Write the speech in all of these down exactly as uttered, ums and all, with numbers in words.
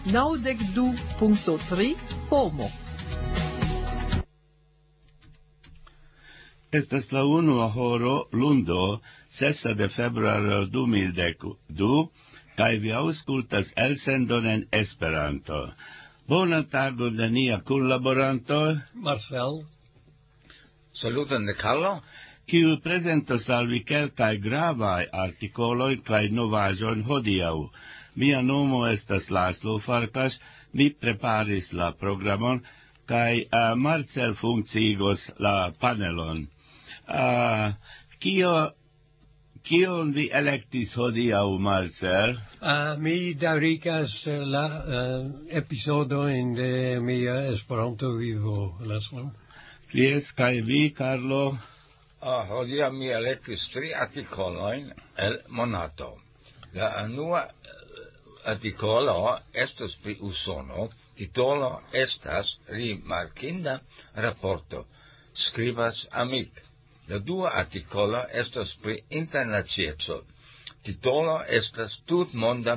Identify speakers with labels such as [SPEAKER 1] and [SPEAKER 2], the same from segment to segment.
[SPEAKER 1] naŭdek du punkto tri pomo.
[SPEAKER 2] Estas la unua horo, lundo, sesa de februaro du mil dek du, kaj vi aŭskultas elsendon en Esperanto. Bonan tagon de nia kunlaboranto
[SPEAKER 3] Marcel.
[SPEAKER 4] Saluton de Carlo,
[SPEAKER 2] kiu prezentos al vi kelkaj gravaj artikoloj kaj novaĵojn hodiaŭ. Mia nomo estas Laszlo Farkas, mi preparis la programon kaj uh, Marcel funkciigos la panelon. Uh, kio kion vi elektis hodiaŭ, Marcel?
[SPEAKER 3] Uh, mi daŭrigas uh, la uh, episodojn de mia Esperanto vivo, Laszlo.
[SPEAKER 2] Jes, kaj vi, Carlo?
[SPEAKER 4] ah, hodiaŭ mi elektis tri artikolojn el Monato. La unua artikolo estas pri Usono, titolo estas rimarkinda raporto, skribas Amik. La dua artikolo estas pri internacieco, titolo estas tutmonda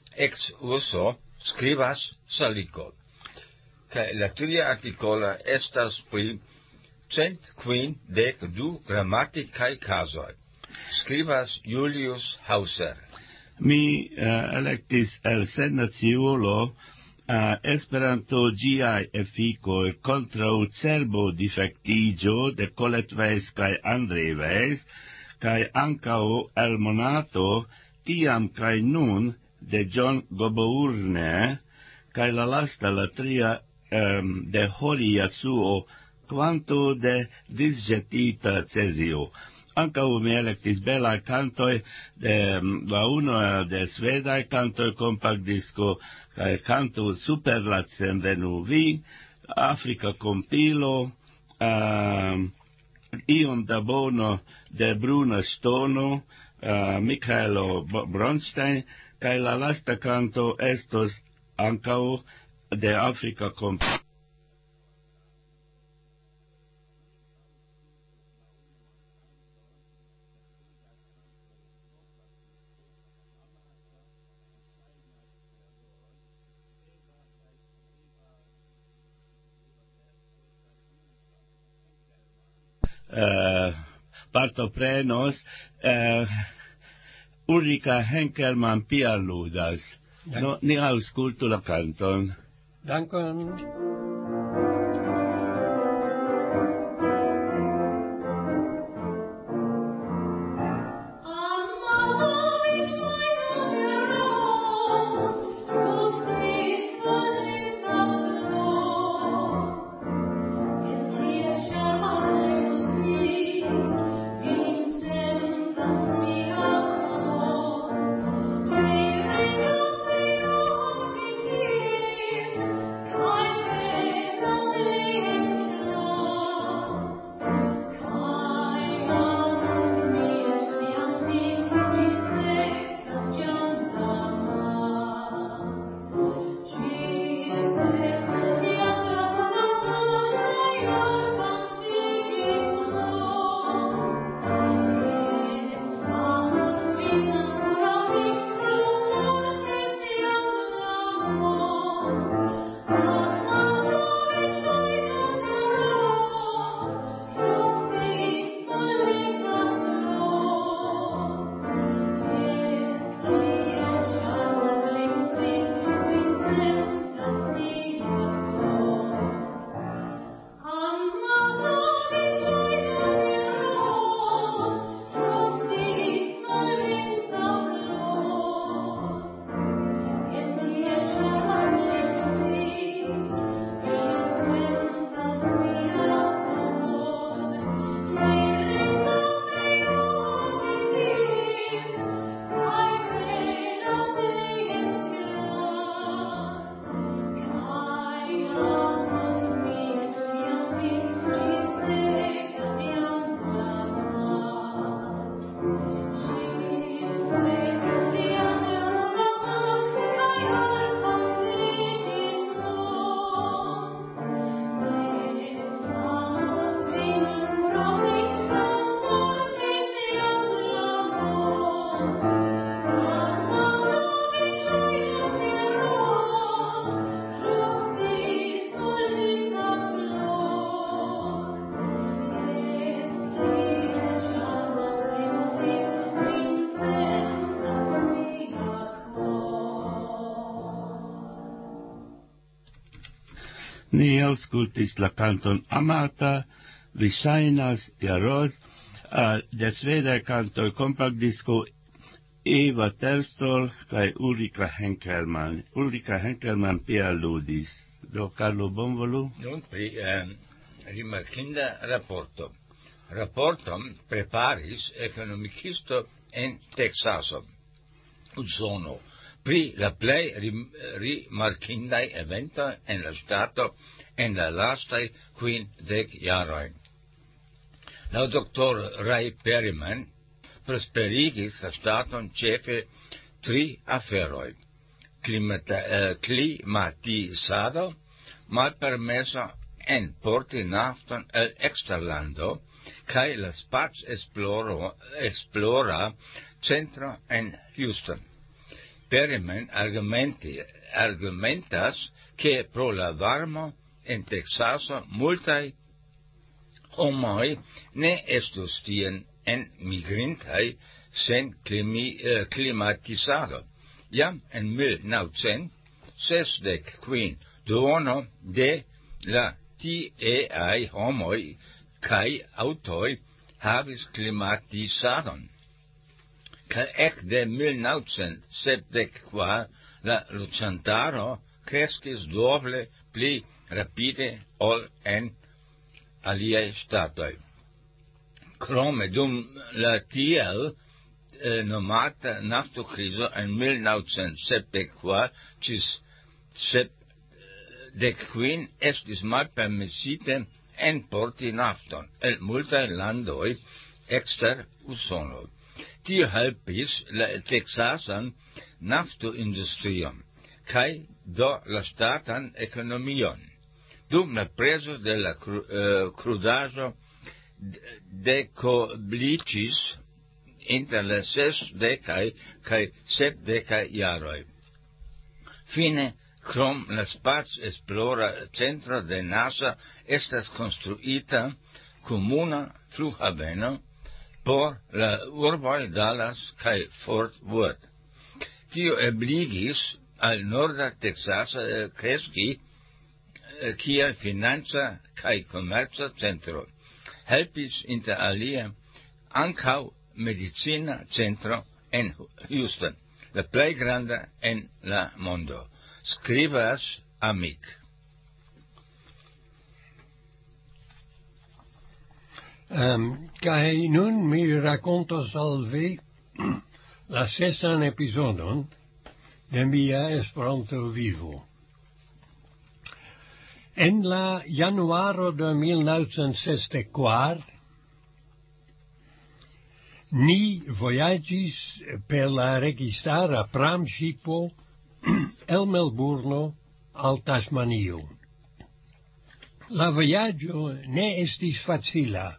[SPEAKER 4] ex-uso, skribas Saliko. Kaj la tria artikolo estas pri cent kvindek du gramatikaj kazoj, skribas Julius Hauser.
[SPEAKER 2] Mi uh, electis el senaciulo uh, Esperanto giai efficoi contra u cerbo defectigio de Colette Weiss kai André Weiss, kai ancao el Monato tiam kai nun de John Gobourne, kai la lasta la tria um, de Horia suo quanto de disjetita Cesio. Ancao mi electis belai cantoi de la uno de svedai cantoi compact disco, cae canto Super Lacen venu vi, Africa compilo, uh, Ion da Bono de Bruna Stono, uh, Michaelo Bronstein, cae la lasta canto estos ancao de Africa compilo. Uh, partoprenos uh, Ulrika Henkelmann pialudas. No, ni aŭskultu la kanton.
[SPEAKER 3] Dankon.
[SPEAKER 5] Kein
[SPEAKER 2] Ni auscultis la canton Amata, vi ŝajnas jaros, uh, de svedaj kantoj compact disco Eva Terstol kaj Ulrika Henkelmann. Ulrika Henkelmann pia ludis. Do Carlo bonvolu.
[SPEAKER 4] Nun pri eh, rimarkinda raporto. Raporton preparis ekonomikisto en Texaso, Usono, pri la plej rimarkindaj eventoj en la ŝtato en la lastaj kvindek jaroj. La doktor Ray Perryman prosperigis la ŝtaton ĉefe tri aferoj: Klimata, eh, klimatizado, malpermeso en porti nafton el eksterlando, kaj la spac esploro esplora centro en Houston. Perryman argumenti, argumentas che pro la varmo en Texaso multaj homoj ne estus tien en migrintaj sen klimi, eh, klimatizado. Jam en mil novcent sesdek kvin duono de la tieaj homoj kaj aŭtoj havis klimatizadon. Kaj ekde mil novcent sepdek kvar la loĝantaro kreskis doble pli rapide ol en aliaj ŝtatoj. Krome dum la tiel eh, nomata naftokrizo en mil novcent sepdek kvar ĝis sepdek kvin estis malpermesite enporti nafton el multaj landoj ekster Usono. Tio helpis la Texasan naftoindustrion kaj do la ŝtatan ekonomion. Dum la prezo de la cru, uh, crudaĵo dekobliĝis inter la sesdekaj kaj sepdekaj jaroj. Fine, krom la spac-esplora centro de NASA estas konstruita komuna flughaveno por la urboj Dallas kaj Fort Worth. Tio ebligis al norda Teksaso eh, kreski eh, kiel financa kaj komerca centro. Helpis inter alie ankaŭ medicina centro en Houston, la plej granda en la mondo. Skribas Amik.
[SPEAKER 3] Um, kai nun mi racontos al vi la sesan episodon de mia Esperanto vivo. En la januaro de mil novcent sesdek kvar ni vojaĝis per la registara pramŝipo el Melburno al Tasmanio. La vojaĝo ne estis facila.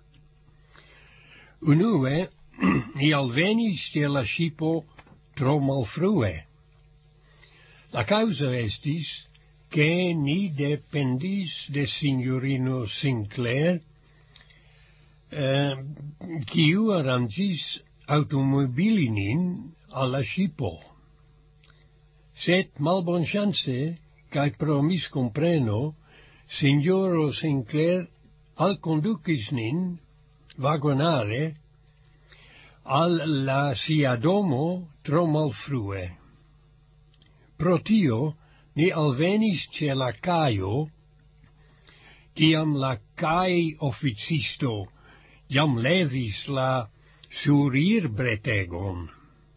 [SPEAKER 3] Unue, ni alvenis ĉe la ŝipo tro malfrue. La causa estis che ni dependis de signorino Sinclair, eh, kiu aranĝis automobilinin al la ŝipo. Sed malbonŝance kaj pro miskompreno, signoro Sinclair alkondukis nin vagonare al la sia domo tro malfrue. Pro tio ni alvenis ĉe la kajo, kiam la kaj-oficisto jam levis la surirbretegon.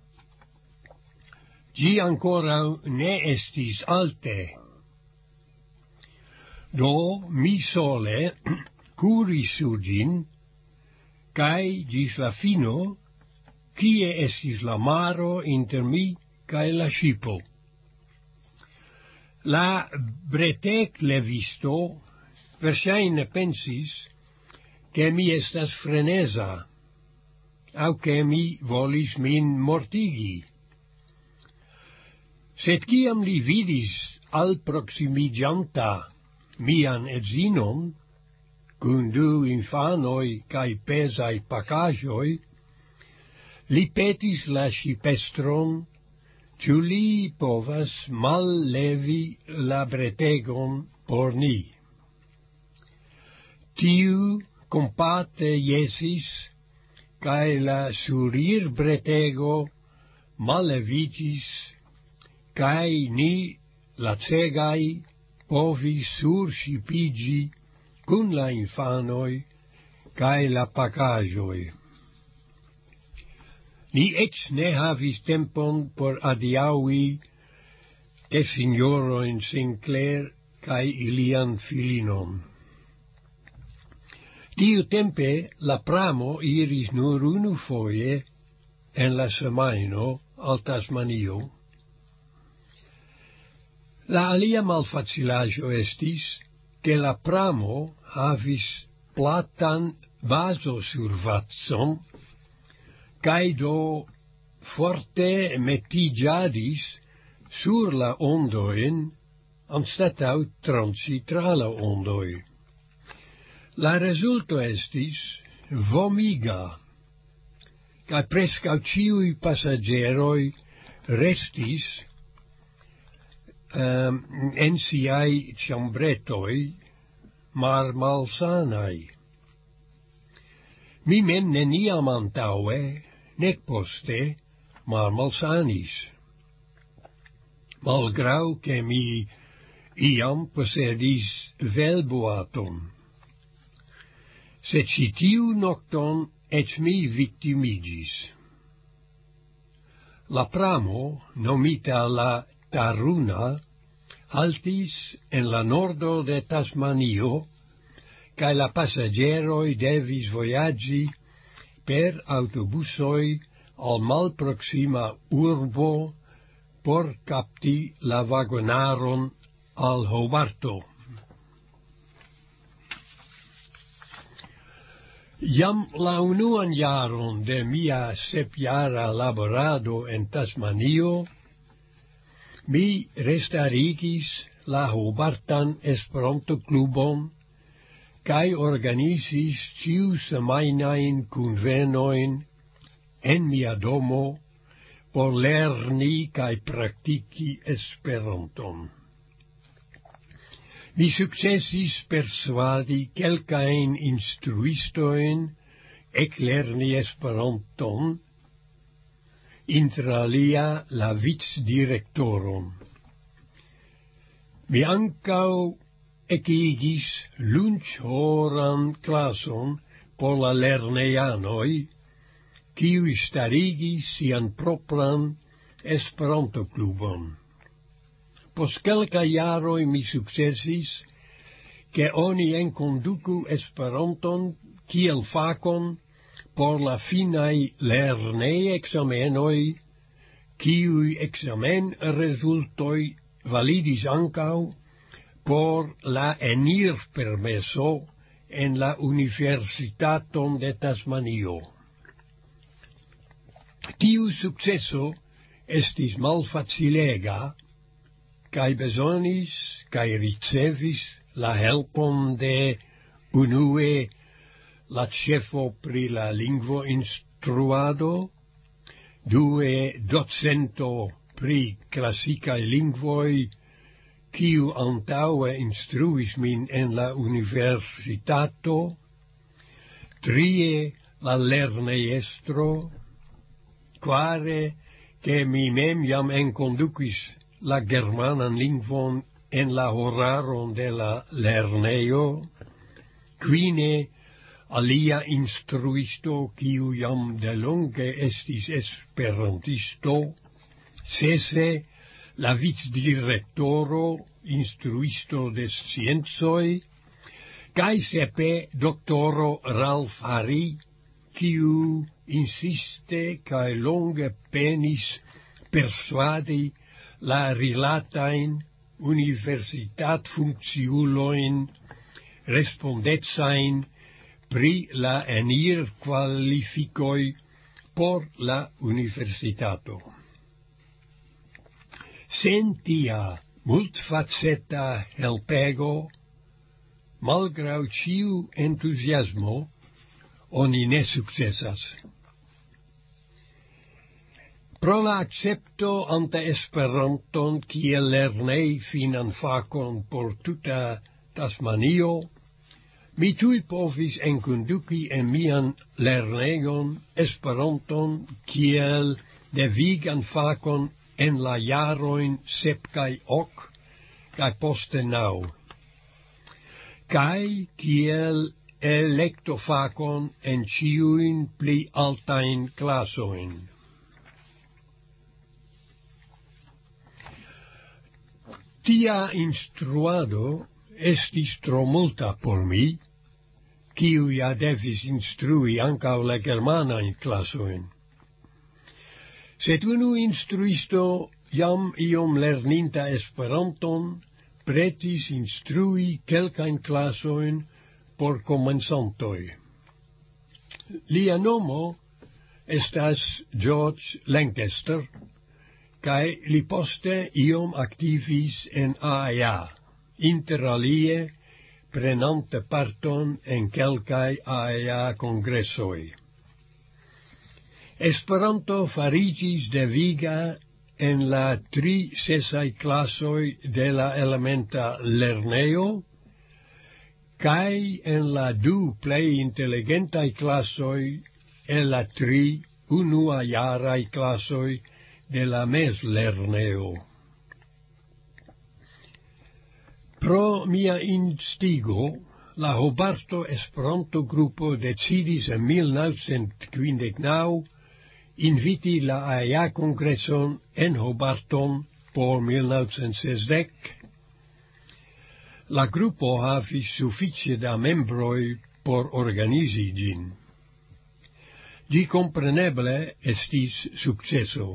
[SPEAKER 3] Ĝi ankoraŭ ne estis alte. Do mi sole kuris sur ĝin, kaj ĝis la fino, kie estis la maro inter mi kaj la ŝipo. La breteklevisto verŝajne pensis ke mi estas freneza, aŭ ke mi volis min mortigi. Sed kiam li vidis alproksimiĝanta mian edzinon, kun du infanoj kaj pezaj pakaĵoj, li petis la ŝipestron, ĉu li povas mallevi la bretegon por ni. tiu compate iesis, cae la surir bretego malevitis, cae ni lacegai povis surŝipigi cun la infanoi cae la pacagioi. Ni ec ne havis tempon por adiaui de signoroin Sinclair cae ilian filinon. Tiu tempe la pramo iris nur unu foie en la semaino al Tasmanio. La alia malfacilaggio estis che la pramo havis platan vasosurvatson, cae do forte metigiadis sur la ondoin anstatau tronci tra la ondoi. La resulto estis vomiga, cae prescau ciui passageroi restis um, en siai ciambretoi mar malsanai. Mi mem neniam antaue, nec poste, mar malsanis. Malgrau che mi iam possedis velboaton. Se citiu nocton et mi victimigis. La pramo, nomita la Taruna, haltis en la nordo de Tasmanio, cae la passageroi devis voyagi per autobusoi al malproxima urbo por capti la vagonaron al Hobarto. Iam la unuan jaron de mia sepjara laborado en Tasmanio, mi restarigis la Hobartan Esperanto Klubon, cae organisis ciu semainain convenoin en mia domo por lerni cae practici Esperanton. Mi successis persuadi quelcaen instruistoin ec lerni Esperanton, inter alia la vicedirectoron. Mi ancau ecigis lunch horan clason por la lerneianoi, quiui starigis sian propran Esperanto Klubon. Pos quelca jaroi mi successis, che oni enconducu Esperanton kiel facon por la finai lernei examenoi, quiui examen resultoi validis ancau por la enir permesso en la Universitaton de Tasmanio. Tiu successo estis malfacilega, cae besonis, cae ricevis la helpon de unue la cefo pri la lingvo instruado, due docento pri classicae lingvoi, quiu antaue instruis min en la universitato, trie la lerneiestro, quare che mi mem jam enconducis la germanan lingvon en la horaron de la lerneio, quine alia instruisto quiu jam de longe estis esperantisto, sese la vicedirectoro instruisto de sciencoi, cae sepe doctoro Ralph Harry, quiu insiste cae longe penis persuadi la rilatain universitat funcciuloin respondetsain pri la enir qualificoi por la universitato. Sentia multfaceta helpego, malgrau ciu entusiasmo, oni ne successas. Pro la accepto ante Esperanton kiel lernei finan facon por tuta Tasmanio, Mi tui povis enkonduki en mian lernejon Esperanton kiel devigan fakon en la jarojn sep kaj ok kaj poste naŭ, kaj kiel elektofakon en ĉiujn pli altajn klasojn. Tia instruado estis tro multa por mi, kiu ja devis instrui ankaŭ la germanajn klasojn. Sed unu instruisto jam iom lerninta Esperanton pretis instrui kelkajn klasojn por komencantoj. Lia nomo estas George Lancaster, kaj li poste iom aktivis en A I A, inter alie prenante parton en kelkaj A I A kongresoj. Esperanto fariĝis deviga en la tri sesaj klasoj de la elementa lernejo, kaj en la du plej inteligentaj klasoj el la tri unuajaraj klasoj de la mezlerneo. Pro mia instigo, la Hobarto Esperanto grupo decidis en mil novecent kvindek naŭ inviti la A I A kongreson en Hobarton por mil novecent sesdek. La grupo havis sufiĉe da membroj por organizi ĝin. Ĝi kompreneble estis sukceso.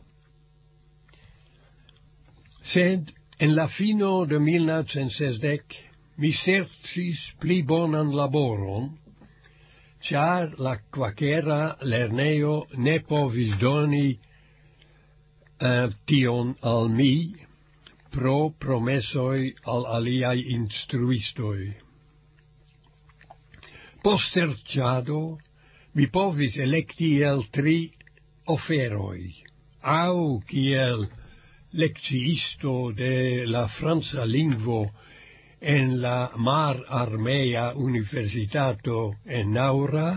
[SPEAKER 3] Sed en la fino de mil novecent sesdek mi serĉis pli bonan laboron, ĉar la kvakera lernejo ne povis doni uh, tion al mi pro promesoj al aliaj instruistoj. Post serĉado mi povis elekti el tri oferoj, aŭ kiel lekciisto de la franca lingvo en la Mar Armea Universitato en Naura,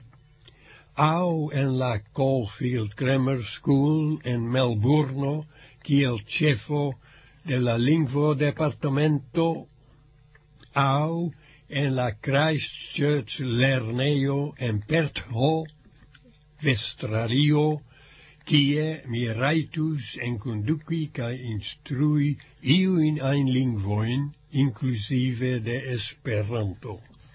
[SPEAKER 3] aŭ en la Caulfield Grammar School en Melburno kiel ĉefo de la lingvo departamento, aŭ en la Christchurch lernejo en Perth, Australia, kie mi rajtus enkonduki kaj instrui iujn ajn lingvojn, inkluzive de Esperanto.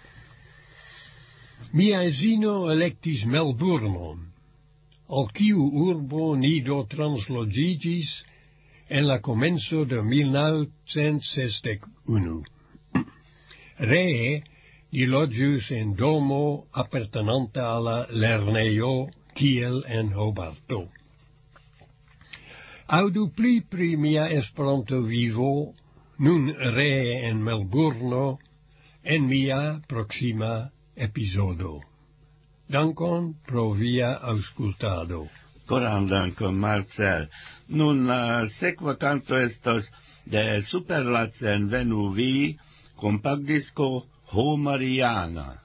[SPEAKER 3] Mia edzino elektis Melburnon, al kiu urbo ni do transloĝiĝis en la komenco de mil novecent sesdek unu. Ree li loĝus en domo apartenanta al la lernejo kiel en Hobarto. Aŭdu pli pri mia Esperanto vivo, nun ree en Melburno, en mia proksima epizodo. Dankon pro via aŭskultado.
[SPEAKER 2] Koran dankon, Marcel. Nun la sekva kanto estos de Superlacen Venu Vi, kompakdisko Ho Mariana.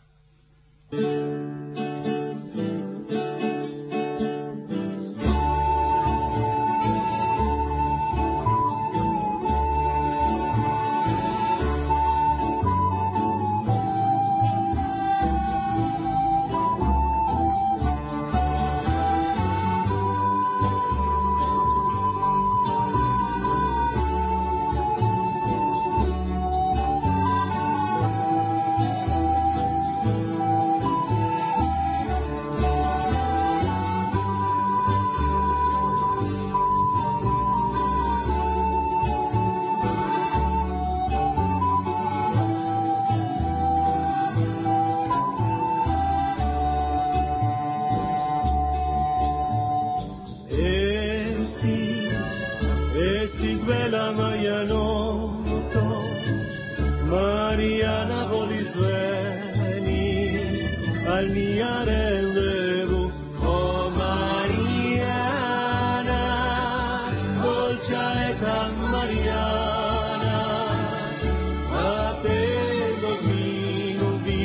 [SPEAKER 5] Mariana, a te dormir,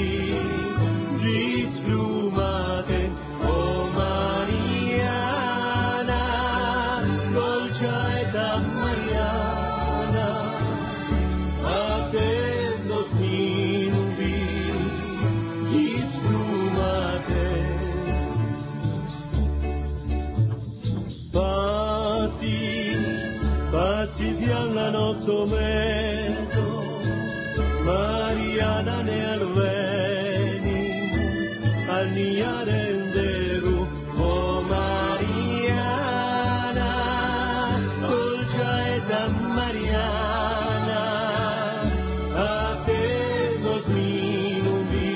[SPEAKER 5] nia renderu, o Mariana, dolce età Mariana, a te nos minuti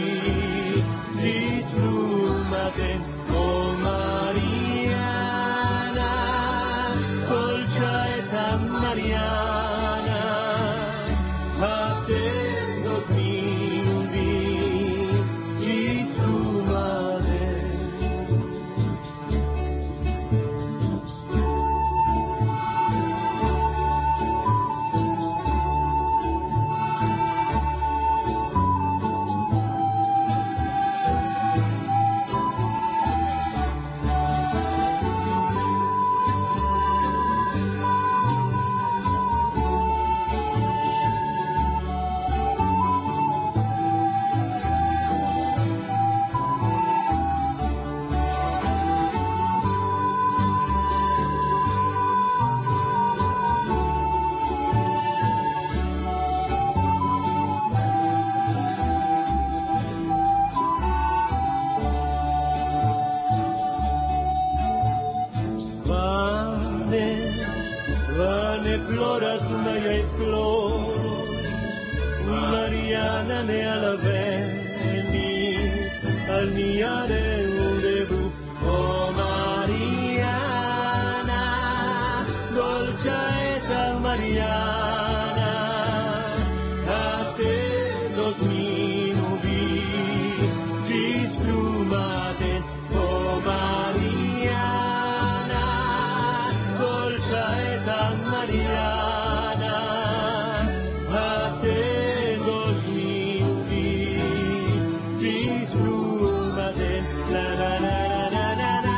[SPEAKER 5] diplumate, o Mariana, dolce età Mariana, a te nos minuti diplumate. Vane, vane ploras meiai ploros, Mariana ne alla veni, al mia rendezvous, o Mariana, dolce età Mariana, a te dos minuti displumate, o Mariana, dolce età Mariana, a te dos minuti displumate, la la la la la la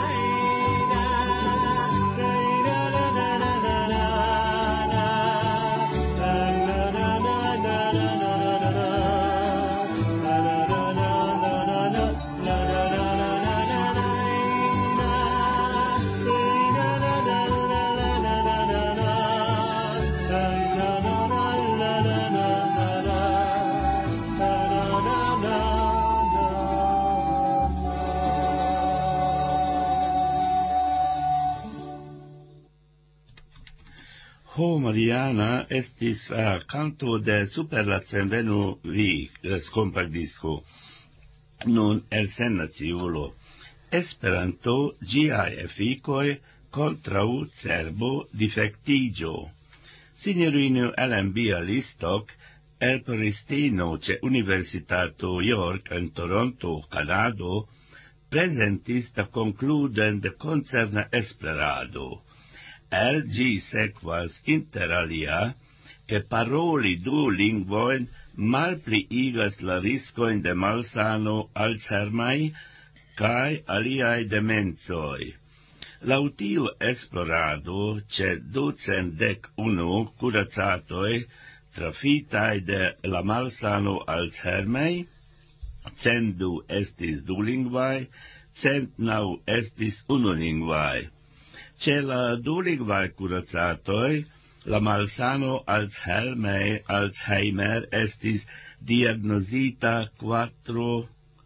[SPEAKER 2] Ho Mariana estis uh, canto de super la Cenvenu vi uh, compact disco. Nun el sen naciulo. Esperanto giai efficoi contrau cerbo defectigio. Signorino Ellen Bialystok, el Pristino ce Universitato York en Toronto, Canado, presentis da concluden de concerna esplorado. El gi sequas inter alia, che paroli du lingvoin malpliigas la riscoin de malsano Alzheimer cae aliae demenzoi. Lautiu esplorado ce ducent dec unu curacatoi trafitae de la malsano Alzheimer, centdu estis dulingvae, cent nau estis unulingvae. Ce la dulingvae curacatoi, la malsano Alzheimer, Alzheimer estis diagnosita quattro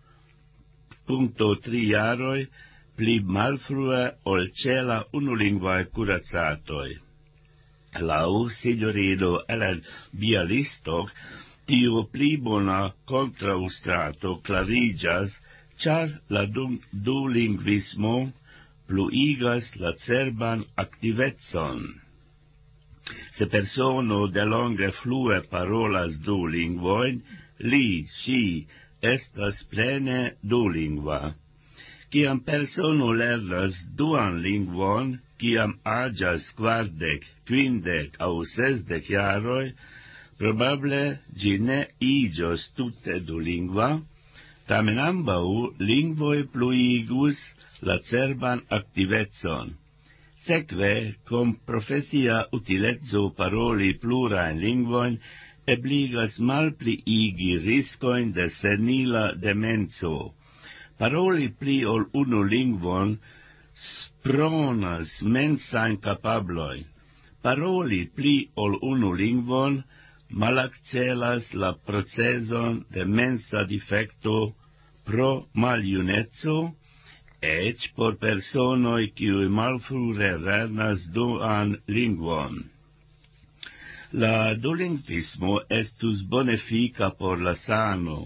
[SPEAKER 2] punto tri jaroi pli malfrue ol ce la unulingvae curacatoi. Lau signorino Ellen Bialystok, tiu pli bona contraustrato clarigas, char la dulingvismo pluigas la cerban activetson. Se persono de longe flue parolas du lingvoin, li, si, estas plene dulingva. Ciam persono lernas duan lingvon, ciam agias quardec, quindec au sesdec jaroi, probable gi ne igios tutte dulingva, tamen ambau lingvoi pluigus la cerban activetson. Seque, com profesia utilezzo paroli plurain lingvoin, ebligas malpliigi riscoin de senila demenso. Paroli pli ol unu lingvon spronas mensain capabloi. Paroli pli ol unu lingvon malaccelas la proceson de mensa defecto pro maliunezzo, ec por personoi qui malfrure lernas duan lingvon. La dulingvismo estus bonefica por la sano.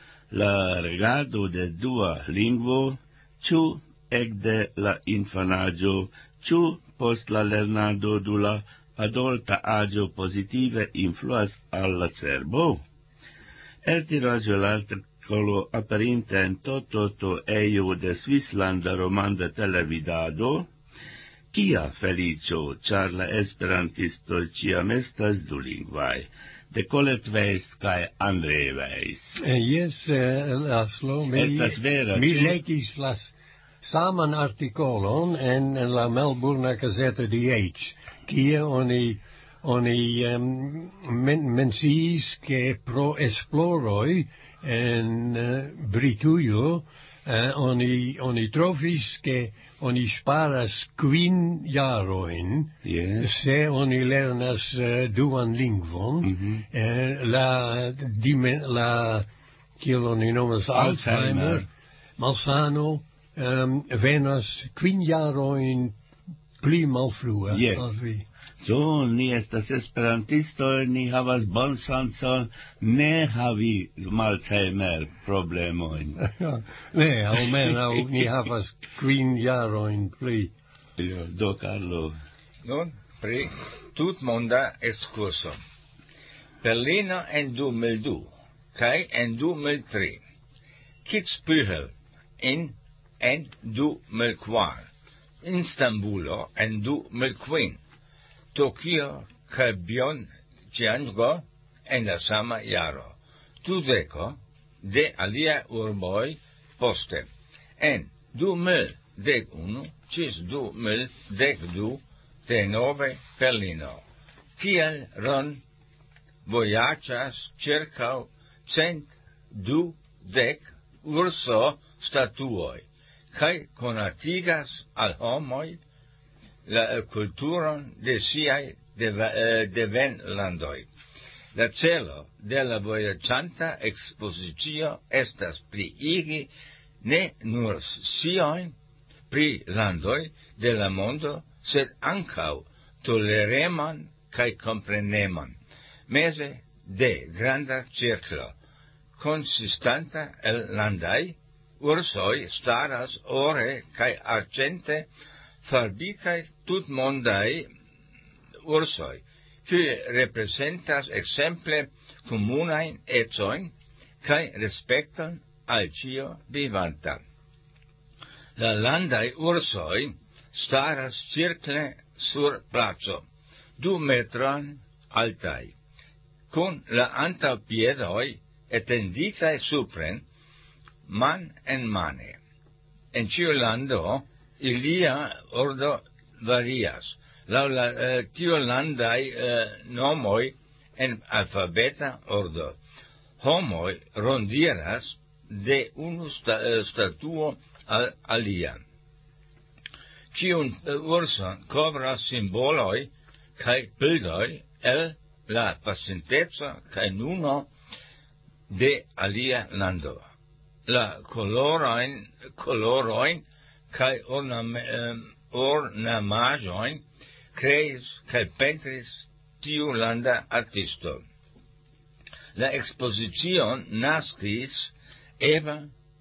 [SPEAKER 2] La regado de dua lingvo, ciu ecde la infanaggio, ciu post la lernado du la adulta agio positive influas alla cerbo? Eltiraggio l'articolo aperinte in toto to eio de Svislanda romanda televidado, Kia felicio, char la esperantisto ciam estas dulingvae, de Colette Weiss cae André Weiss.
[SPEAKER 3] Uh, yes, uh, Laszlo, mi,
[SPEAKER 2] Estas vera,
[SPEAKER 3] mi
[SPEAKER 2] ci-
[SPEAKER 3] legis las saman articolon en, en la Melbourne Gazette di H, kie oni, oni um, men, menciis che pro esploroi en uh, Britujo uh, oni, oni trovis che oni sparas quin jaroin,
[SPEAKER 2] Yes.
[SPEAKER 3] se oni lernas uh, duan lingvon,
[SPEAKER 2] Mhm.
[SPEAKER 3] eh, la, dime, la, kiel oni nomas
[SPEAKER 2] Alzheimer.
[SPEAKER 3] Alzheimer, malsano, um, venas quin jaroin pli malfrue.
[SPEAKER 2] Yes.
[SPEAKER 3] al vi.
[SPEAKER 2] So, ni estas esperantisto, ni havas bon sanson, ne havi Alzheimer problemoin.
[SPEAKER 3] Ne, almenau ni havas quin jaroin pli.
[SPEAKER 2] Io, do, Carlo.
[SPEAKER 4] Nun, pri tutmonda excurso. Berlino en du mil du, kai en du mil tri. Kitzbühel in en du mil kvar. Istanbulo en du mil kvin. Tokio kai Pyeongchang en la sama jaro. Dudeko de alia urboi poste. En du mil dek unu cis du mil dek du de nove Berlino. Tiel ron vojaĝas ĉirkaŭ cent du dek urso statuoj kaj konatigas al homoj la kulturon de siaj devenlandoj. La celo de la vojaĝanta ekspozicio estas pliigi ne nur sciojn pri landoj de la mondo, sed ankaŭ tolereman kaj kompreneman, meze de granda cirklo, consistanta el landaj ursoj staras ore kaj arĝente farbitaj tutmondaj ursoj, kiuj reprezentas ekzemple komunajn ecojn kaj respekton al ĉio vivanta. La landaj ursoj staras cirkle sur placo, du metron altaj, kun la antaŭpiedoj etenditaj supren, man en mane. En ĉiu lando ilia ordo varias, laŭ la uh, tiolandaj uh, nomoj en alfabeta ordo. Homoj rondiras de unu sta, uh, statuo al alia. Ciun uh, urson kovras simboloj kaj bildoj el la pasinteco kaj nuno de alia lando. La coloroin, coloroin kaj ornam, um, ornamaĵojn kreis kaj pentris tiu landa artisto. La ekspozicion naskis Eva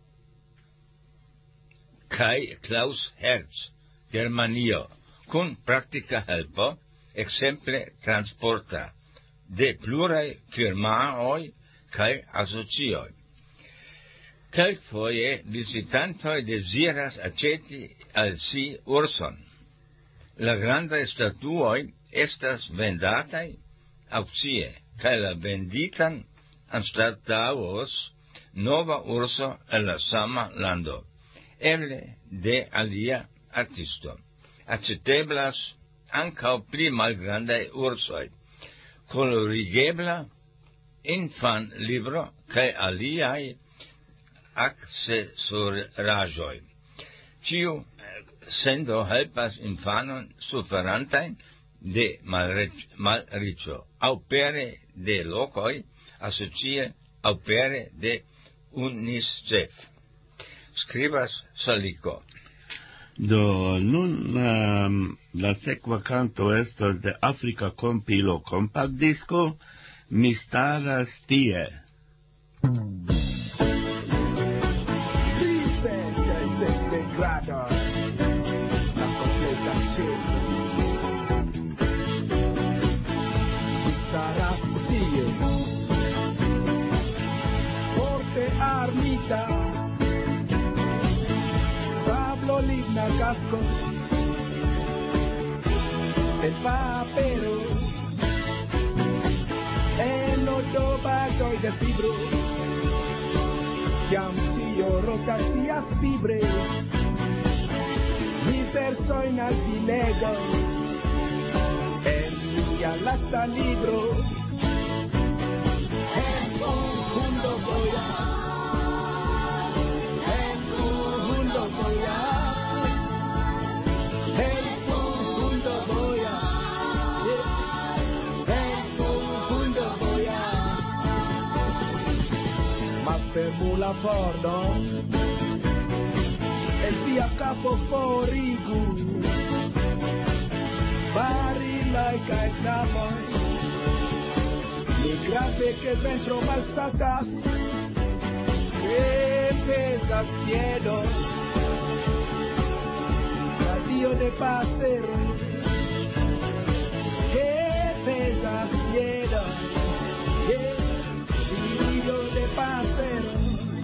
[SPEAKER 4] kaj Klaus Hertz, Germanio, kun praktika helpo, ekzemple transporta, de pluraj firmaoj kaj asocioj. Kelkfoje visitantoj deziras aĉeti al si urson. La grandaj statuoj estas vendataj aŭkcie, kaj la venditan anstataŭos nova urso en la sama lando, eble de alia artisto. Aĉeteblas ankaŭ pli malgrandaj ursoj, kolorigebla infanlibro kaj aliaj aksesoraĵoj. Ĉiu sendo helpas infanon suferantajn de malriĉo, aŭ pere de lokoj asocie aŭ pere de UNICEF. scribas Salico.
[SPEAKER 2] Do nun um, la sekva canto estas de Africa Compilo Compact Disco, Mi staras tie.
[SPEAKER 6] Armita, Pablo Ligna Casco, el papero, el otobato y de fibro, Yamchillo, rotacias fibre, mi persona dilego, el mi alasta libro, el mundo voy a. Mula Forno, el via capo forigu, barilla e caetapa, le grave que dentro malsatas, que pesas miedo, radio de pasero, que pesas miedo, que radio de pasero.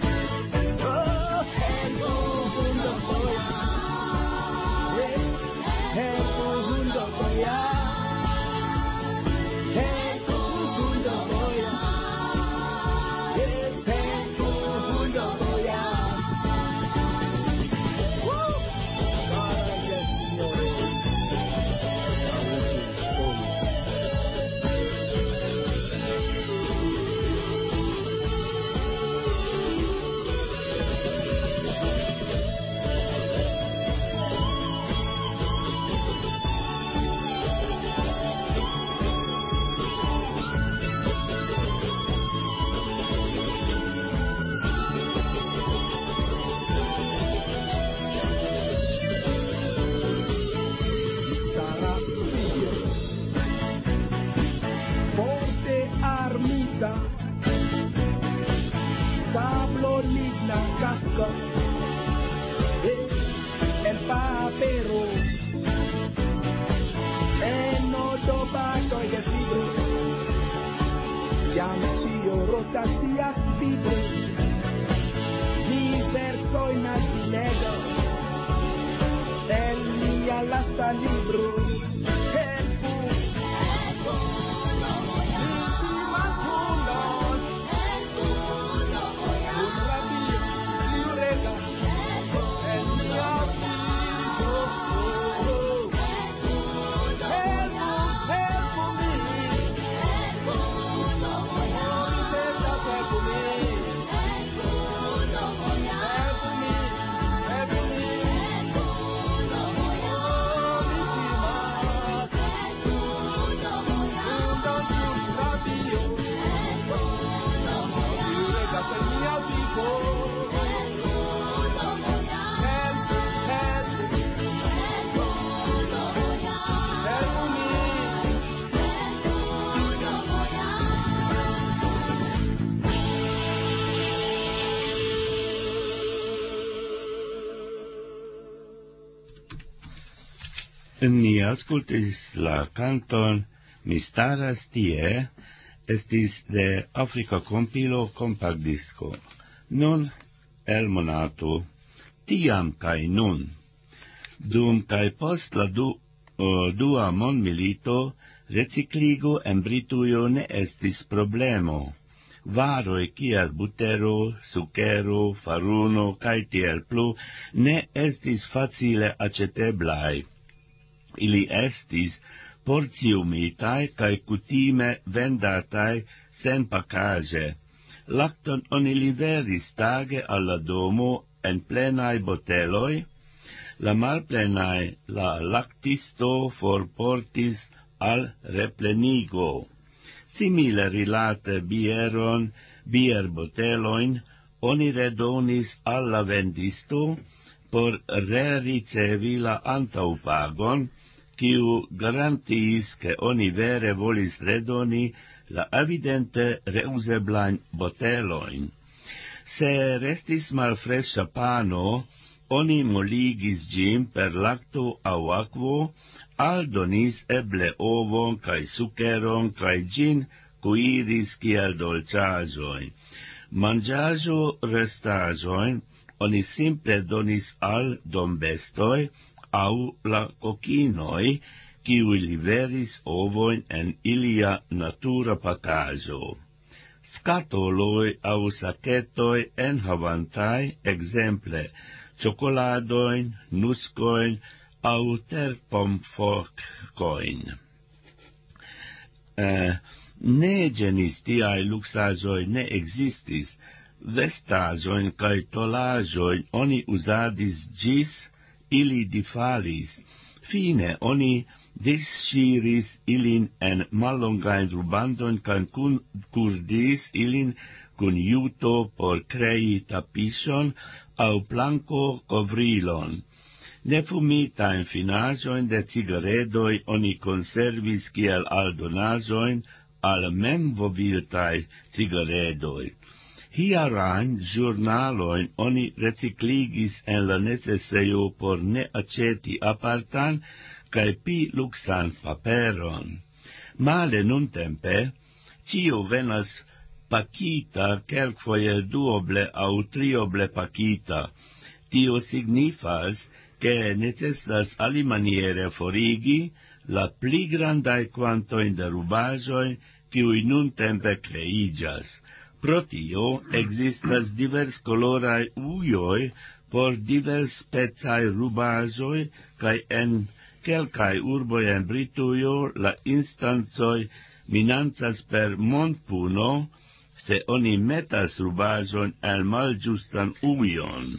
[SPEAKER 6] Sablo ligna casco, el papero, el nodo bato y de fibro, Yamchillo, rotacias fibre, mi persona dilego, el mi alasta libro, el
[SPEAKER 2] Ni aŭskultis la kanton Mi staras tie, estis de Africa Compilo Compact Disco. Nun el monato, tiam kaj nun. Dum kaj post la du, uh, dua mondmilito, recikligo en Britujo ne estis problemo. Varoj kiel butero, sukero, faruno kaj tiel plu ne estis facile aĉeteblaj. Ili estis porciumitai kai kutime vendatai sen pakaje. Lacton oni liveris tage alla domo en plenai boteloi, la malplenai la lactisto forportis al replenigo. Simile rilate bieron, bier boteloin, oni redonis alla vendisto por rericevi la antaupagon, kiu garantiis che oni vere volis redoni la evidente reuseblain boteloin. Se restis malfresca pano, oni moligis gin per lacto au aquo, aldonis eble ovon cae suceron cae gin cuiris kiel dolciagioi. Mangiajo restajoin oni simple donis al dombestoi au la cocinoi, kiui liveris ovoin en ilia natura pacajo. Scatoloi au sacetoi enhavantai, exemple, ciocoladoin, nuscoin, au terpomforcoin. Eh, ne genis tiai luxagioi ne existis, vestajoin cae tolajoin oni usadis gis ili difalis. Fine oni disciris ilin en mallongain rubandon can cun curdis ilin cun iuto por crei tapison au planco covrilon. Nefumitain finajoin de cigaredoi oni conservis kiel aldonajoin al mem voviltai cigaredoi. Hierain giornaloin oni recicligis en la necesseio por ne aceti apartan cae pi luxan paperon. Male nuntempe, cio venas pacita, quelquefoie duoble au trioble pacita. Tio signifas che necessas alimaniere forigi la pli grandai quantoin de rubajoi kiui nuntempe creigas. Pro tio existas divers colorai ujoi por divers specai rubajoi, cae en quelcae urboi en Britujo la instanzoi minancas per montpuno se oni metas rubajon el maljustan ujon.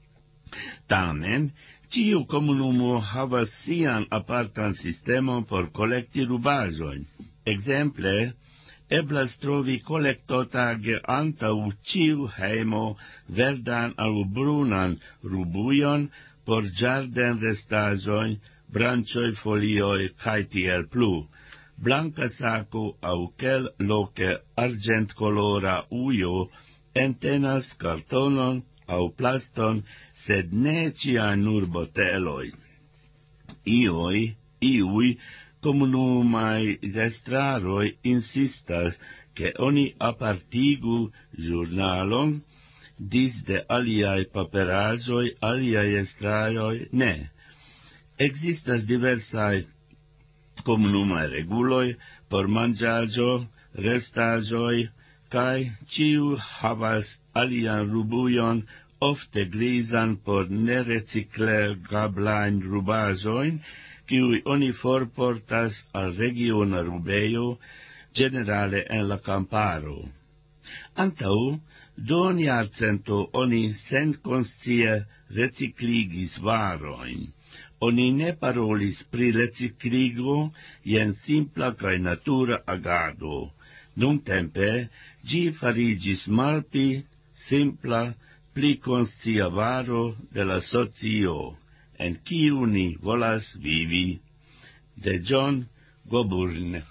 [SPEAKER 2] Tamen, ciu comunumo havas sian apartan sistemon por collecti rubajoin. Exemple, eblas trovi collectotage antau ciu heimo verdan au brunan rubujon por giarden restajoin, brancioi, folioi, cae tiel plu. Blanca saco au quel loce argent colora uio entenas cartonon au plaston, sed ne cian nur boteloi. Ioi, iui, comunumai gestraroi insistas che oni apartigu giurnalon, dis de aliai paperajoi, aliai estraioi, ne. Existas diversai comunumai reguloi por mangiajo, restajoi, cae ciu havas alian rubujon, ofte grisan por nereciclegablain rubajoin, kiui oni forportas al regiona rubeio, generale en la camparo. Antau, duon jarcento oni senconscie recicligis varoin. Oni ne parolis pri recicligo jen simpla cae natura agado. Nuntempe, gi farigis malpli simpla, pli conscia varo de la socio, en kiu ni volas vivi. De John Coburn.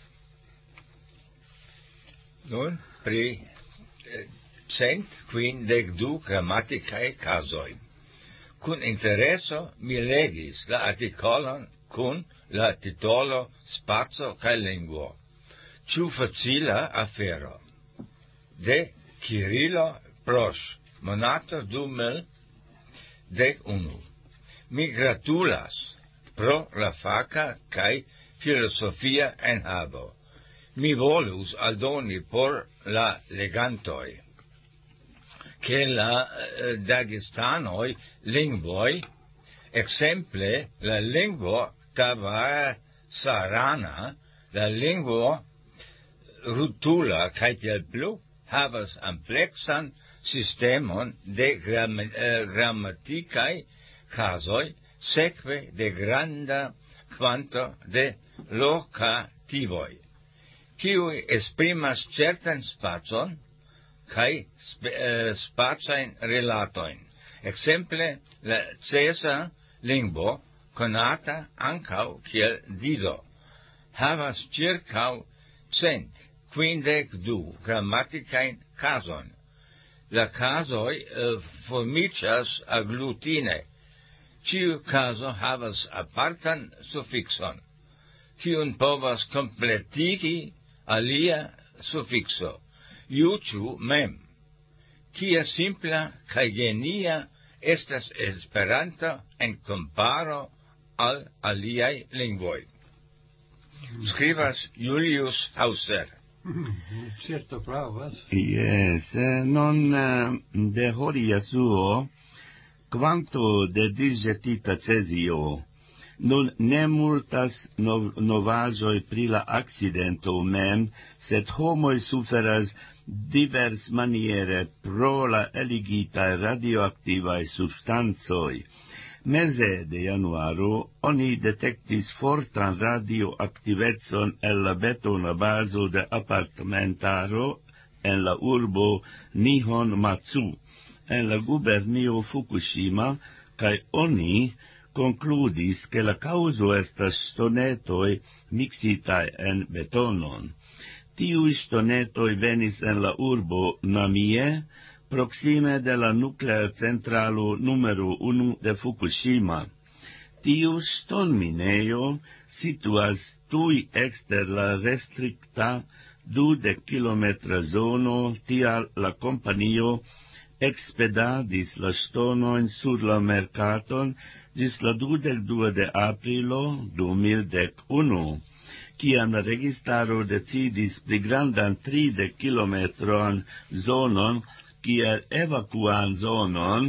[SPEAKER 4] Nun, pri eh, cent quindec du grammaticae casoi. Cun intereso mi legis la articolon cun la titolo Spazio cae linguo. Ciu facila afero. De Kirilo Prosh, monato du mil dec unu. Mi gratulas pro la faca cae filosofia enhabo. Mi volus aldoni por la legantoi che la eh, Dagestanoi lingvoi, exemple la lingvo Tavasarana, la lingvo Rutula cae tiel plu, havas amplexan sistemon de gram, eh, grammaticae casoi, sekve de granda quanto de locativoi, kiui esprimas certan spacon, kai sp uh, spacain relatoin. Exemple la Caesar lingvo conata ancau kiel Dido havas circau cent quindec du grammaticain cason. La casoi uh, formicias agglutine. Ciu caso havas apartan suffixon, cium povas completigi alia suffixo, iuciu mem. Cia simpla cae genia estas Esperanto en comparo al aliai lingvoi. Scribas Julius Hauser.
[SPEAKER 3] Certo pravas.
[SPEAKER 2] Yes, eh, non eh, de horia suo, quanto de disgetita cesio, nun ne multas nov novajoi pri la accidento mem, sed homoi suferas divers maniere pro la eligita radioactivae substanzoi. Meze de januaro, oni detectis fortan radioactivetson el la betona baso de apartamentaro en la urbo Nihon Matsu, en la gubernio Fukushima, cae oni concludis che la causo estas stonetoi mixitae en betonon. Tiui stonetoi venis en la urbo Namie, proxime de la nuclea centralo numero unu de Fukushima. Tiu stonmineo situas tui exter la restricta dudec kilometra zono, tial la companio expedadis la stonoin sur la mercaton gis la dudec dua de aprilo du mil dec unu, ciam la registaro decidis pli grandan tridec kilometron zonon kiel evacuan zonon.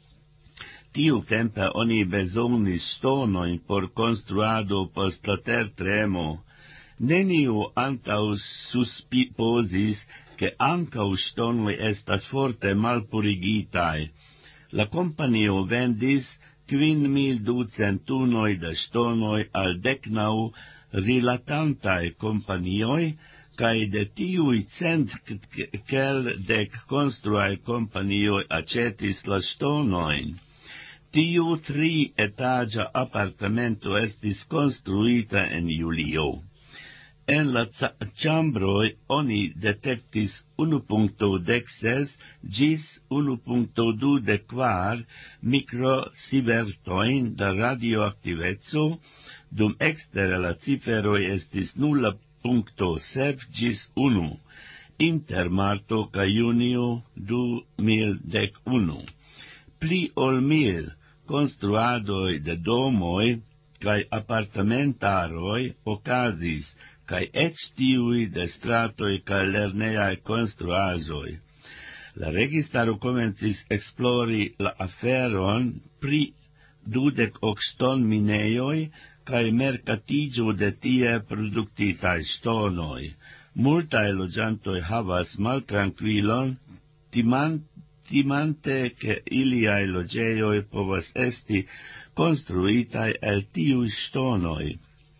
[SPEAKER 2] Tiu tempe oni besonis stonoin por construado post la tertremo. Neniu antau suspiposis che ancau stonoi estas forte malpurigitae. La companio vendis quin mil ducentunoi de stonoi al decnau rilatantae companioi, cae de tiui cent quel dec construae companioi acetis la stonoin. Tiu tri etagia appartamento estis construita en julio. En la chambroi oni detectis unu puncto dexes gis unu puncto dudecquar microsievertoin da radioactivezzo, dum exter la ciferoi estis nulla puncto sep gis unu, inter marto ca junio du mil dec unu. Pli ol mil construadoi de domoi cae apartamentaroi ocasis, cae ec tiui de stratoi cae lerneae construazoi. La registaro comencis esplori la aferon pri dudec oxton mineioi cae mercatigio de tie productitae stonoi. Multae logiantoi havas maltranquilon, timant, timante che iliae logeioi povas esti construitae el tiui stonoi.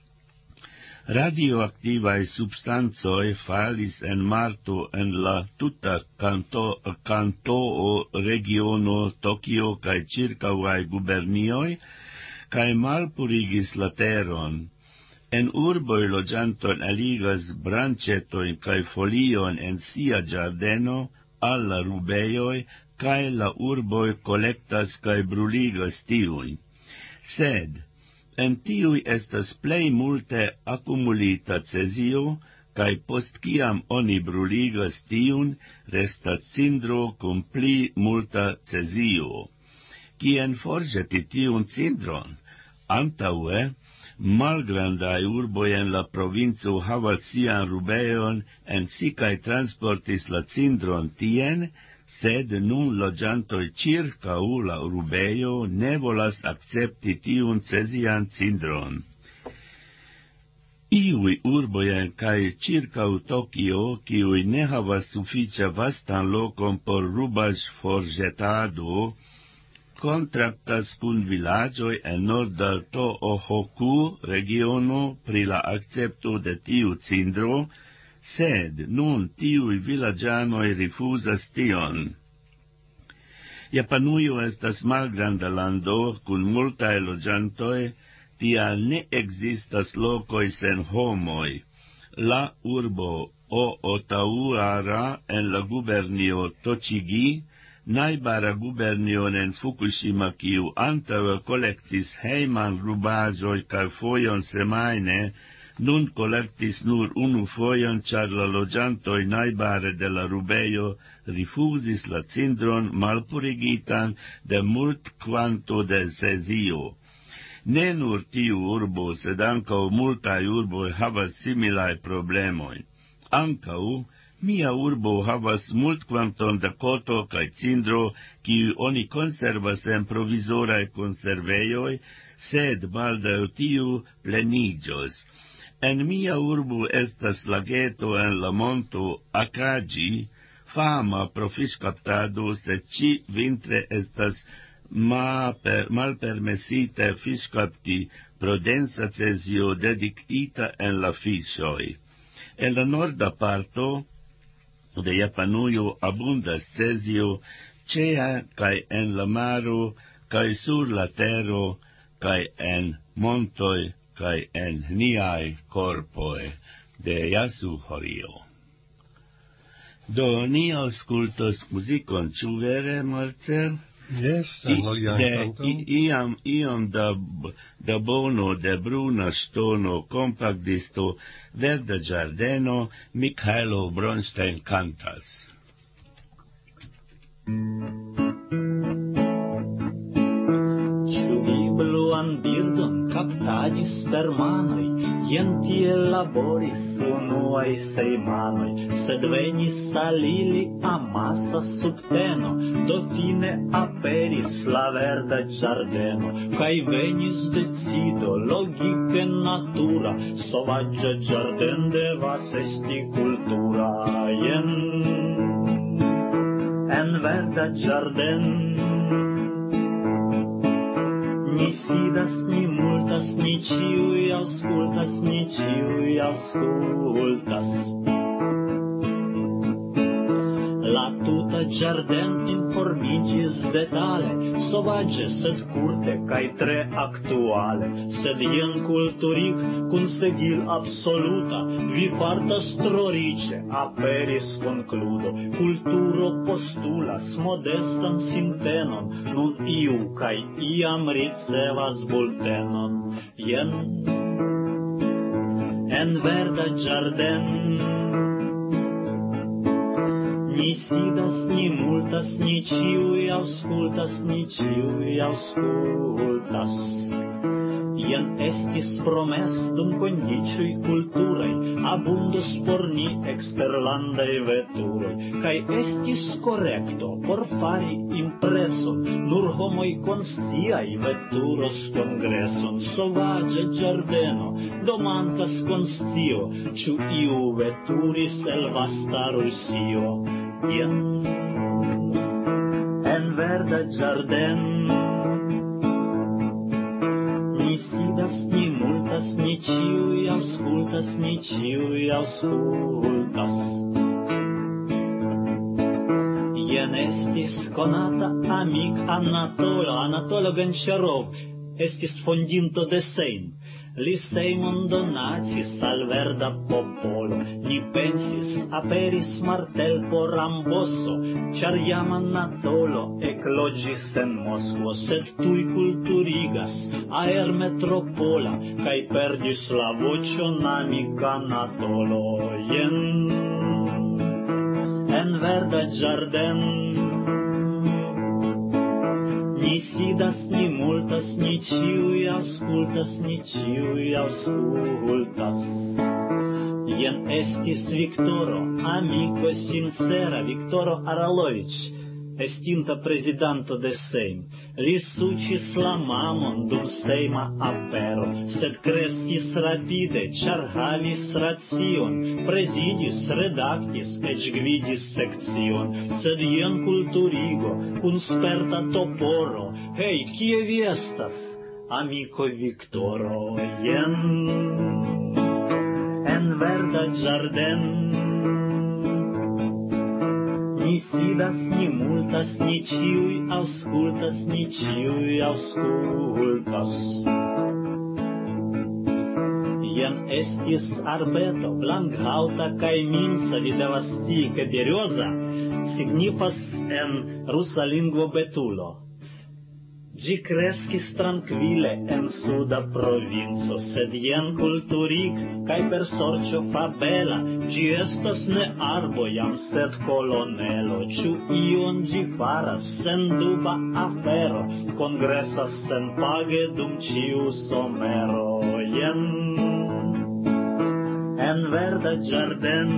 [SPEAKER 2] Radioactivae substanzoi falis en marto en la tuta canto, cantoo regiono Tokio cae circauae gubernioi, cae malpurigis la teron. En urboi logianton eligas branchetoin cae folion en sia giardeno al la rubeioi, cae la urboi collectas cae bruligas tiui. Sed, en tiui estas plei multe accumulita cesio, cae post ciam oni bruligas tiun, restas cindro cum pli multa cesio. Cien forgeti tiun cindron? Antaue, malgrandae urboi en la provinco havas sian rubeon en si cae transportis la cindron tien, sed nun logiantoi circau la rubeio ne volas accepti tiun cesian cindron. Iui urboien cae circau Tokio, kiui ne havas sufficia vastan locum por rubaj forgetado, contractas cun villagioi en norda Tohoku regiono pri la accepto de tiu cindro, sed nun tiui villagianoi rifusas tion. Japanujo estas malgranda lando, cun multae loĝantoj, tial ne existas lokoj sen homoj. La urbo o Otauara en la gubernio Tochigi, najbara gubernio en Fukushima, kiu antaŭe kolektis hejman rubaĵoj kaj fojon semajne, nun collectis nur unu fojon, ĉar la loĝantoj najbare de la rubejo rifuzis la cindron malpurigitan de mult kvanto de cezio. Ne nur tiu urbo, sed ankaŭ multaj urboj havas similaj problemoj. Ankaŭ mia urbo havas mult kvanton da koto kaj cindro, kiu oni konservas en provizoraj konservejoj, sed baldaŭ tiu pleniĝos. En mia urbo estas lageto en la monto Akagi, fama pro fiŝkaptado, sed ĉi vintre estas ma per, malpermesite fiŝkapti pro densa cezio dediktita en la fiŝoj. En la norda parto de Japanujo abundas cezio, ĉea kaj en la maro, kaj sur la tero, kaj en montoj, kaj en niaj korpoj de Yasuhorio. Do ni aŭskultos muzikon, ĉu vere, Marcel?
[SPEAKER 3] Yes,
[SPEAKER 2] de iam iom da da bono de bruna ŝtono kompaktisto Verda Ĝardeno, Mikhailo Bronstein kantas.
[SPEAKER 7] Ĉu vi bluan birdon kaptadis per manoj? Jen tiel laboris unuaj sejmanoj, sed venis al ili amasa subteno, do fine aperis la verda ĝardeno, kaj venis decido logike natura, sovaĝa ĝarden devas esti kultura. Jen en verda ĝarden ni sidas, ni multas, ni ĉiuj aŭskultas, ni ĉiuj aŭskultas. La tuta ĝarden informiĝis detale, sovaĝe, sed kurte kaj tre aktuale. Sed jen kulturik kun segil absoluta, vi fartas tro riĉe, aperis konkludo. Kulturo postulas modestan sintenon, nun iu kaj iam ricevas bultenon. Jen en verda ĝarden ni sidas, ni multas, ni ĉiuj aŭskultas, ni ĉiuj aŭskultas. Jen estis promes dum kondiĉoj kulturaj, abundos por ni eksterlandaj veturoj, kaj estis korekto por fari impreson, nur homoj konsciaj veturos kongreson. Sovaĝa ĝardeno, do mankas konscio, ĉu iu veturis el vasta Rusio. Jen en verda ĝarden ni sidas, ni multas, ni ĉiuj aŭskultas, ni ĉiuj aŭskultas. Jen estis konata amik Anatolo, Anatolo Gonĉarov, estis fondinto de Sejm. Li Sejmon donacis al verda popolo. Ni pensis, aperis martel por amboso, ĉar jam Anatolo ekloĝis en Moskvo, sed tuj kulturigas aermetropola, kaj perdis la voĉon amika Anatolo. Jen en verda ĝarden ni sidas, ni multas, ni ĉiuj aŭskultas, ni ĉiuj aŭskultas. Jen estis Viktoro, amiko sincera, Viktoro Aralovič, estinta prezidanto de Sejm. Li suĉis la mamon dum sejma apero, sed kreskis rapide, ĉar havis racion, prezidis, redaktis, eĉ gvidis sekcion. Sed jen kulturigo kun sperta toporo. Hej, kie vi estas, amiko Viktoro? Jen en en verda giarden. Ni sidas, ni multas, ni ciui auscultas, ni ciui auscultas. Ien estis arbeto blankhauta kai minsa videvas tii, ke berioza signifas en rusa lingvo betulo. Gi kreskis tranquile en suda provinco, sed jen kulturig kai per sorĉo fabela. Gi estas ne arbo jam, sed kolonelo. Ĉu ion gi faras? Senduba afero. Kongresas senpage dum ĉiu somero. Jen en verda giarden.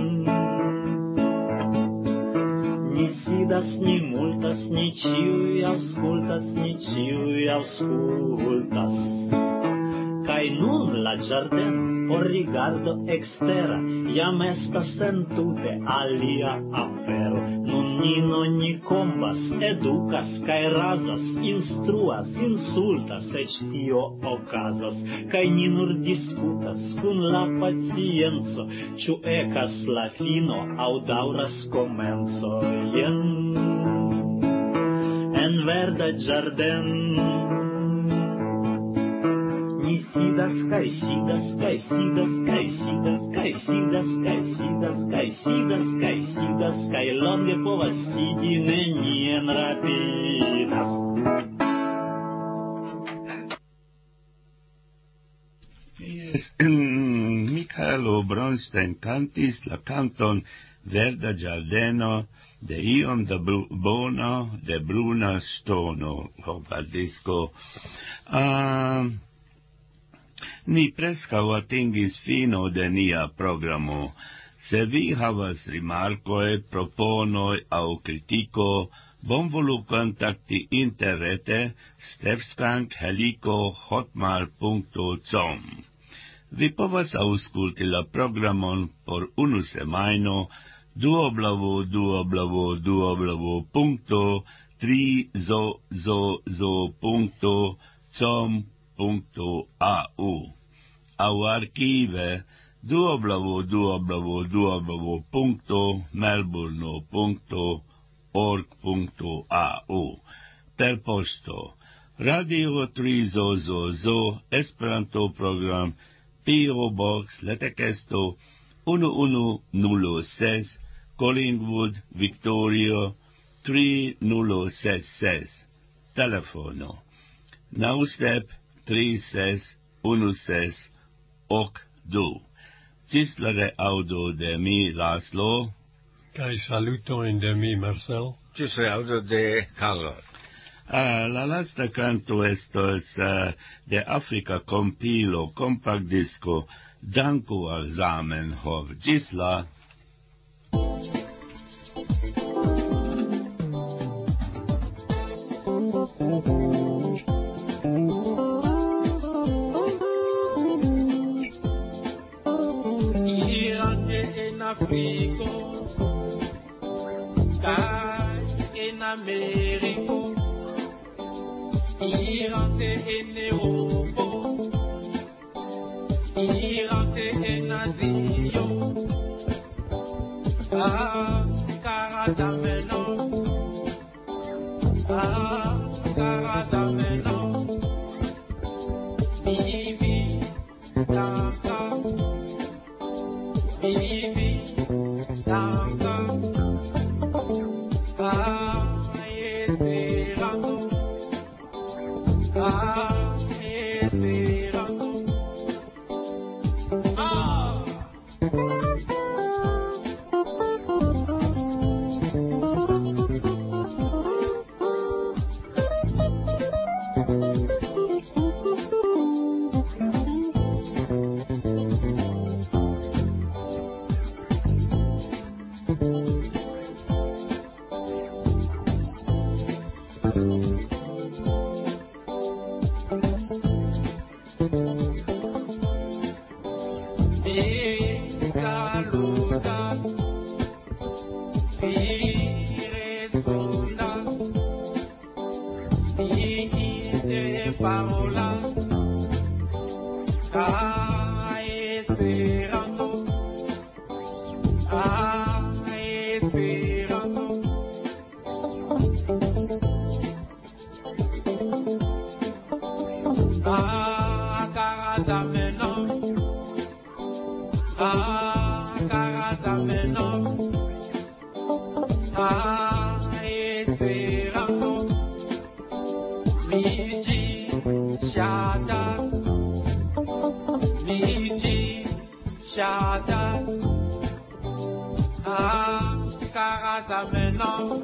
[SPEAKER 7] Ni sidas, ni multas, ni ciui auscultas, ni ciui auscultas. Kai nun la giarden, por rigardo extera, jam estas entute alia afero. Nun ni non ni kombas, edukas kai razas, instruas, insultas, ec tio okazas. Kai ni nur diskutas kun la pacienzo, ĉu ekas la fino au dauras komenco. Jen en verda giarden. Ni sidas, kai sidas, kai sidas, kai sidas, kai sidas, kai sidas, kai sidas, kai sidas, kai longe povas sidi, nenien rapidas.
[SPEAKER 2] Yes, Michaelo Bronstein cantis la canton Verda giardeno de iom de bono de bruna stono, el disco. Uh, Ni prescau atingis fino de nia programo. Se vi havas rimarcoi, proponoi au critico, bonvolu contacti interrete stefskank helico hotmail punto com. Vi povas ausculti la programon por unu semaino www www punto trizozozo punto com punto a u au archive www www punto melbourne punto org punto a u. Per posto Radio Trizozozo Esperanto program P O Box Letekesto uno uno nulo ses Collingwood, Victoria tri nulo ses ses. Telefono Naustep tri ses unu ses ok du. Cis la reaudo de mi Laslo.
[SPEAKER 3] Kai saluto in de mi Marcel.
[SPEAKER 4] Cis reaudo de Carlo.
[SPEAKER 2] Uh, la lasta canto estos uh, de Africa compilo compact disco Danko al Zamenhof. Cis la
[SPEAKER 6] Africo, kai en Americo, irante en Europa, irante en Asia, ah, caradameno, ah, caradameno, vivi, tanta, vivi.
[SPEAKER 8] Miji Shadas, Miji Shadas, Ah, Karazamenon,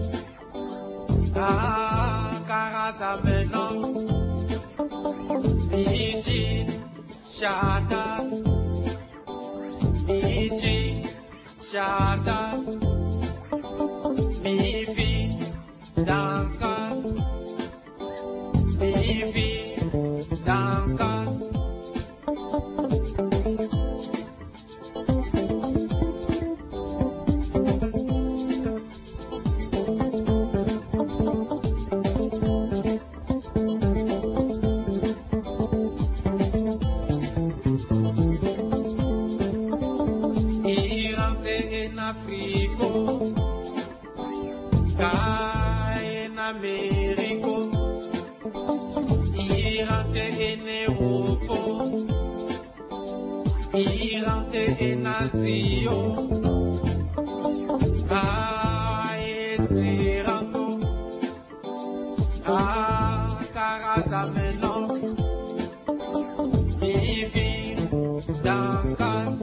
[SPEAKER 8] Ah, Karazamenon, Miji Shadas, Miji Shadas, Mifi Dankas, Mifi Dankas. Africo, Kai en Americo, Irante en Europa, Irante en Asia, Kai Esperanto, Ah, Karazamenon, Vivi Dankas,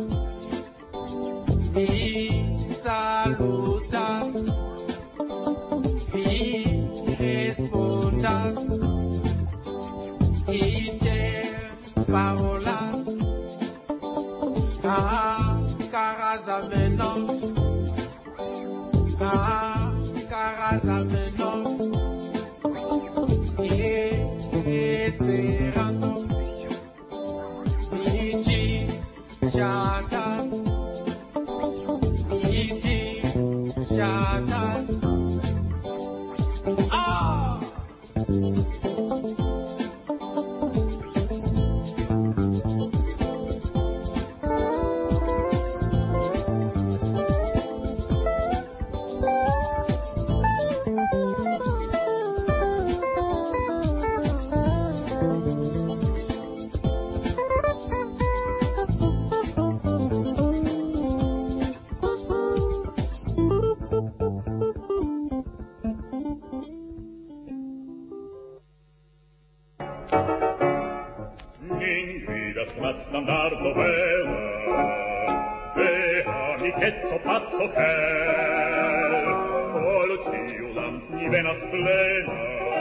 [SPEAKER 8] salutas, y respondas, y te parolas, ah, Karazamenon, ah, Karazamenon, y esperando, y chatas, y chatas, ah.
[SPEAKER 9] Standardo bella, e amichetto pazzo che, o luciulam ni venas plena.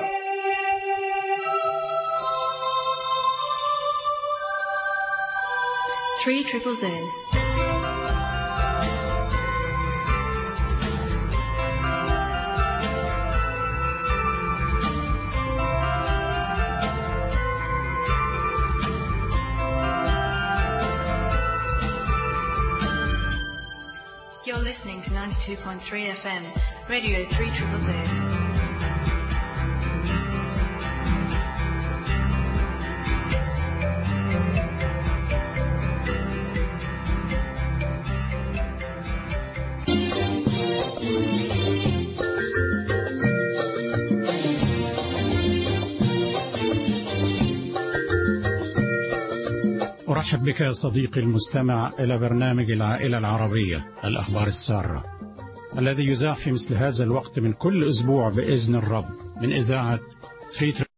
[SPEAKER 10] Three triple Z. You're listening to ninety-two point three F M, Radio three triple Z.
[SPEAKER 11] أرحب بك يا صديقي المستمع إلى برنامج العائلة العربية الأخبار السارة الذي يذاع في مثل هذا الوقت من كل أسبوع بإذن الرب من إذاعة ثلاثة